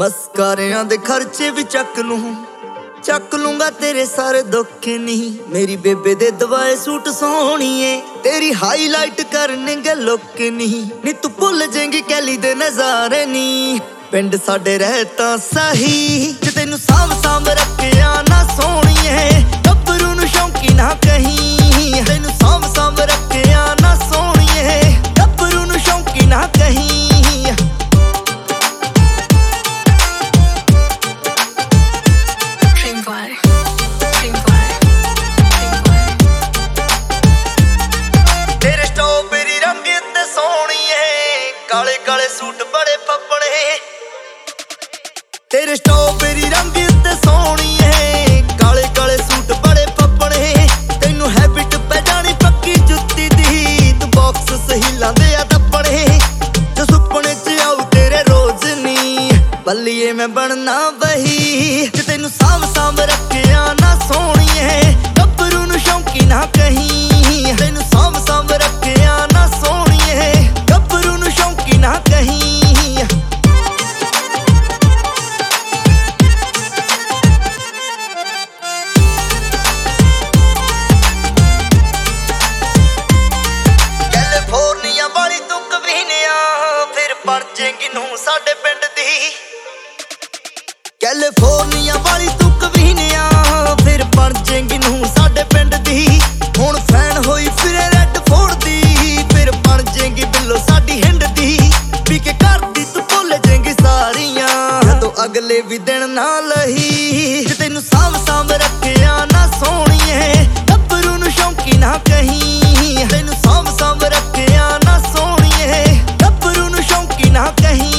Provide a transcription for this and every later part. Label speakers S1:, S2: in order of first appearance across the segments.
S1: ਮਸਕਾਰਿਆਂ ਦੇ ਖਰਚੇ ਵੀ ਚੱਕ ਲੂੰਗਾ ਤੇਰੇ ਸਾਰੇ ਦੁੱਖ ਨਹੀਂ। ਮੇਰੀ ਬੇਬੇ ਦੇ ਦਵਾਏ ਸੂਟ ਸੋਹਣੀਏ, ਤੇਰੀ ਹਾਈਲਾਈਟ ਕਰਨਗੇ ਲੋਕ ਨਹੀਂ। ਨੀ ਤੂੰ ਭੁੱਲ ਜਾਏਂਗੀ ਕੈਲੀ ਦੇ ਨਜ਼ਾਰੇ ਨੀ। ਪਿੰਡ ਸਾਡੇ ਰਹਿ ਤਾਂ ਸਹੀ ਜੇ ਤੈਨੂੰ ਸਾਂਭ ਰੱਖਿਆ ਨਾ ਸੋਹਣੀਏ। ਗੱਭਰੂ ਨੂੰ ਸ਼ੌਂਕੀ ਨਾ ਕਹੀਂ, ਤੈਨੂੰ ਸਾਂਭ ਰੱਖਿਆ ਨਾ ਸੋਹਣੀਏ। ਗੱਭਰੂ ਨੂੰ ਸ਼ੌਂਕੀ ਨਾ ਕਹੀਂ। ਤੇਰੇ ਸਟ੍ਰਾਬੇਰੀ ਰੰਗ ਤੇ ਸੋਹਣੀਏ, ਕਾਲੇ ਕਾਲੇ ਸੂਟ ਬੜੇ ਫੱਬਣੇ। ਤੇਰੇ ਸਟ੍ਰਾਬੇਰੀ ਰੰਗ ਤੇ ਸੋਹਣੀਏ, ਕਾਲੇ ਕਾਲੇ ਸੂਟ ਬੜੇ ਫੱਬਣੇ। ਤੈਨੂੰ ਹੈਬਿਟ ਪੈ ਜਾਣੀ ਪੱਕੀ ਜੁੱਤੀ ਦੀ, ਤੂੰ ਬਾਕਸ ਸਹੀ ਲਾਂਦੇ ਆ ਦੱਬਣੇ। ਜੋ ਸੁਪਨੇ ਚ ਆਉ ਤੇਰੇ ਰੋਜ਼ ਨੀ, ਬੱਲੀਏ ਮੈਂ ਬਣਨਾ ਵਹੀ ਜੇ ਤੈਨੂੰ ਸਾਂਭ ਰੱਖਿਆ ਨਾ ਸੋਹਣੀਏ। ਗੱਭਰੂ ਨੂੰ ਸ਼ੌਂਕੀ ਨਾ ਕਹੀਂ, ਤੈਨੂੰ ਸਾਂਭ ਰੱਖਿਆ ਨਾ ਸੋਹਣੀਏ। ਗੱਭਰੂ ਨੂੰ ਸ਼ੌਂਕੀ ਨਾ ਕਹੀਂ। ਕੈਲੀਫੋਰਨੀਆ ਵਾਲੀ ਤੂੰ ਕਵੀਨਿਆ, ਫਿਰ ਬਣ ਜਾਏਂਗੀ ਨੂੰ ਸਾਡੇ ਪਿੰਡ ਦੀ। ਕੈਲੀਫੋਰਨੀਆ ਵਾਲੀ ਤੂੰ ਕਵੀਨਿਆ, ਫਿਰ ਬਣ ਜਾਏਂਗੀ ਨੂੰ ਸਾਡੇ ਪਿੰਡ ਦੀ। ਹੁਣ ਫੈਨ ਹੋਈ ਫਿਰੇ ਰੈੱਡ ਫੋਰਡ ਦੀ, ਫਿਰ ਬਣ ਜਾਏਂਗੀ ਬਿੱਲੋ ਸਾਡੀ ਹਿੰਡ ਦੀ। ਪੀ ਕੇ ਕਰਦੀ ਤੂੰ ਭੁੱਲ ਜਾਏਂਗੀ ਸਾਰੀਆਂ ਜਦੋਂ ਅਗਲੇ ਵੀ ਦਿਨ ਨਾ ਲਹੀ ਜੇ ਤੈਨੂੰ ਸਾਂਭ ਰੱਖਿਆ ਨਾ ਸੋਹਣੀਏ। ਗੱਭਰੂ ਨੂੰ ਸ਼ੌਂਕੀ ਨਾ ਕਹੀਂ, ਤੈਨੂੰ ਸਾਂਭ ਰੱਖਿਆ ਨਾ ਸੋਹਣੀਏ। ਗੱਭਰੂ ਨੂੰ ਸ਼ੌਂਕੀ ਨਾ ਕਹੀਂ।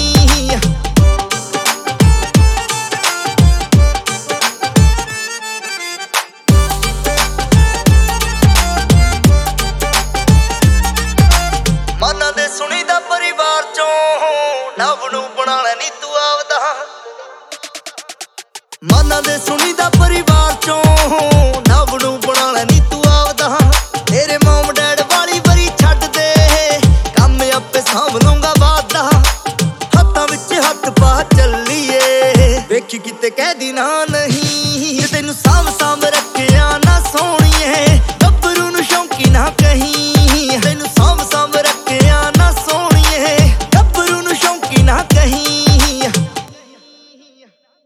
S1: ਮਾਨਾਂ ਦੇ ਸੁਣੀਦਾ ਪਰਿਵਾਰ ਚੋਂ ਨਵ ਨੂੰ ਬਣਾ ਲੈ ਨੀ ਤੂੰ ਆਪਦਾ। ਮਾਨਾਂ ਦੇ ਸੁਣੀਦਾ ਪਰਿਵਾਰ ਚੋਂ ਨਵ ਨੂੰ ਬਣਾ ਲੈ ਨੀ ਤੂੰ ਆਪਦਾ। ਤੇਰੇ ਮੋਮ ਡੈਡ ਵਾਲੀ ਵਰੀ ਛੱਡ ਦੇ, ਕੰਮ ਆਪੇ ਸਾਂਭ ਲੂੰਗਾ ਵਾਦਾ। ਹੱਥਾਂ ਵਿੱਚ ਹੱਥ ਪਾ ਚੱਲੀਏ, ਵੇਖੀ ਕਿਤੇ ਕਹਿਦੀ ਨਾ ਨਹੀਂ ਜੇ ਤੈਨੂੰ ਸਾਂਭ ਰੱਖਿਆ ਨਾ ਸੋਹਣੀਏ। ਗੱਭਰੂ ਨੂੰ ਸ਼ੌਂਕੀ ਨਾ ਕਹੀਂ।